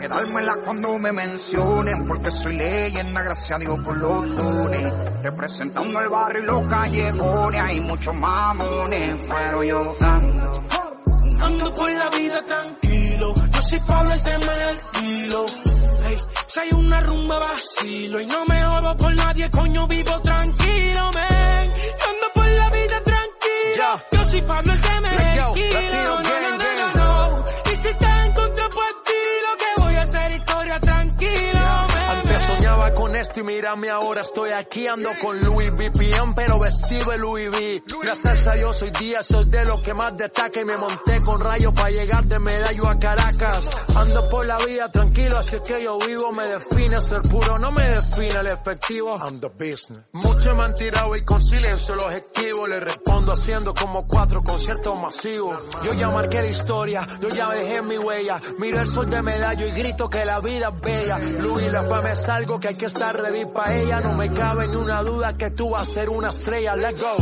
quedármela cuando me mencionen, porque soy leyenda, gracias a Dios por los dones. Representando el barrio y los callejones, hay muchos mamones, pero yo ando por la vida tranquilo. Yo soy Pablo, el tema del kilo. Hey, si hay una rumba vacilo y no me jodo por nadie, coño, vivo tranquilo, man. Yo ando por la vida tranquilo. Yo soy Pablo, el tema del kilo. No. Y si estás en contra, pues dilo que voy a hacer historia tranquilo, man. Antes soñaba con esto y mírame ahora, estoy aquí, ando con Louis VPN, pero vestido de Louis V. Gracias a Dios hoy día soy de los que más destaca y me monté con rayos para llegar de Medallo a Caracas. Ando por la vida tranquilo, así que yo vivo, me define ser puro, no me define el efectivo. I'm the business. Muchos me han tirado y con silencio los esquivo, le respondo haciendo como 4 conciertos masivos. Yo ya marqué la historia, yo ya dejé mi huella, miro el sol de Medallo y grito que la vida es bella. Louis, la fama es algo que hay que estar ready pa' ella, no me cabe ni una duda que tú vas a ser una estrella, let's go.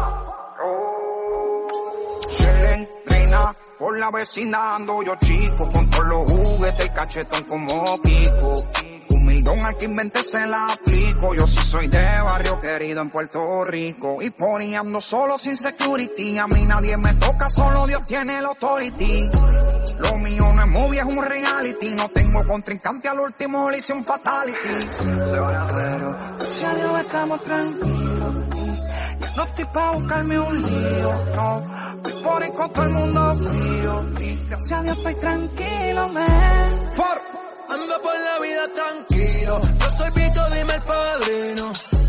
Reina, por la vecina ando yo chico, con todos los juguetes, el cachetón como pico. Humildón al que inventé se la aplico, yo sí soy de barrio querido en Puerto Rico. Y poniendo solo sin security, a mí nadie me toca, solo Dios tiene el authority. Lo mío no es movie, es un reality, no tengo contrincante, al último le hice un fatality. Pero gracias a Dios estamos tranquilos, ya no estoy pa' buscarme un lío, no, estoy por ahí con todo el mundo frío, y gracias a Dios estoy tranquilo, man. Ando por la vida tranquilo, yo soy Vito, dime el padrino.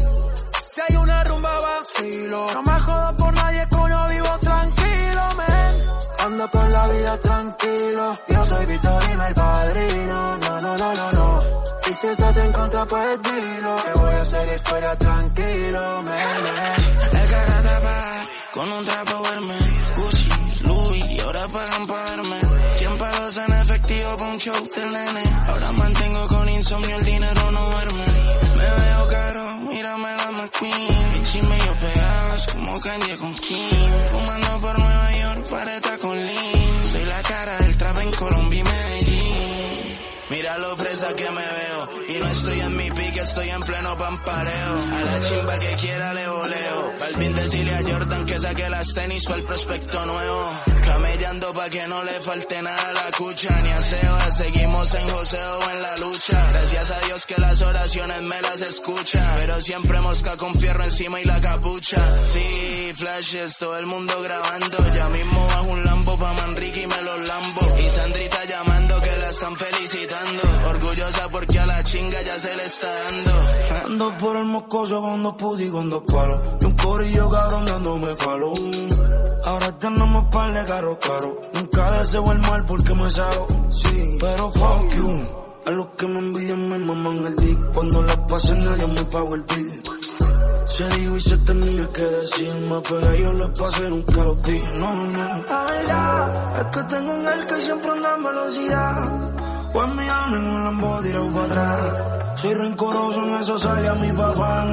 Si hay una rumba vacilo, no me jodo por nadie, coño, vivo tranquilo, man. Ando por la vida tranquilo, yo soy Vito, dime el padrino. No. Y si estás en contra, pues dilo, que voy a hacer historia tranquilo, man. La cara tapada, con un trapo verme, Gucci, Louis, y ahora pagan pa' verme. 100 palos en efectivo pa' un show del nene. Ahora mantengo con insomnio, el dinero no duerme. Me veo caro, mírame la McQueen. Mi chisme yo pegados como Kanye con Kim. Fumando por Nueva York, pareta con Lean. Soy la cara del trap en Colombia y Medellín. Mira lo fresa que me veo, y no estoy en mi pique, estoy en pleno pampareo. A la chimba que quiera le voleo. Balvin, decirle a Jordan que saque las tenis o el prospecto nuevo. Camellando pa' que no le falte nada a la cucha, ni aseo, seguimos en joseo o en la lucha. Gracias a Dios que las oraciones me las escucha, pero siempre mosca con fierro encima y la capucha. Sí, flashes, todo el mundo grabando, ya mismo bajo un Lambo pa' Manrique y me los lambo. Y Sandrita llamando que la están felicitando, orgullosa porque a la chinga ya se le está dando. Ando por el moscoso con 2 putis con 2 palos, y un corillo cabrón dándome palo. Ahora tenemos par de carros caros, nunca deseo el mal porque me salgo. Sí, pero fuck you, a los que me envidian me maman el dick. Cuando las pasen nadie me pago el bill. Se dijo y se tenía que decirme, pero yo les pasé nunca los dije. No. La verdad es que tengo un gel que siempre anda en velocidad, pues mi amo en un Lambo tirado para atrás. Soy rencoroso, en eso sale a mi papá,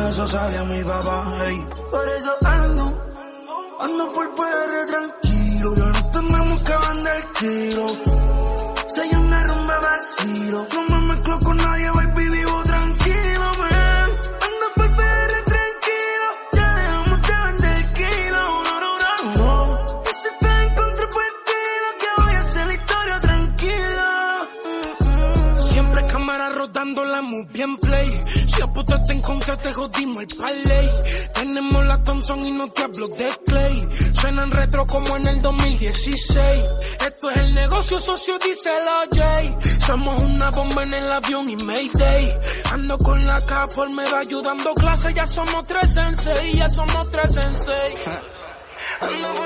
hey. Por eso ando por PR tranquilo, ya no tenemos que vender kilo. Si hay una rumba vacilo, no me mezclo con nadie, baby, vivo tranquilo, man. Ando por PR tranquilo, ya dejamos de vender kilo, no. Y si estás en contra, pues dilo que voy a hacer la historia tranquila. Siempre cámara rodando, la muy bien play. Si apuntaste en contra, te jodimos el parlay. Tenemos la Thompson y no te hablo de Clay. Suenan retro como en el 2016. Esto es el negocio, socio, dice el OJ. Somos una bomba en el avión y Mayday. Ando con la capa, me va ayudando clase. Ya somos 3 sensei, Ando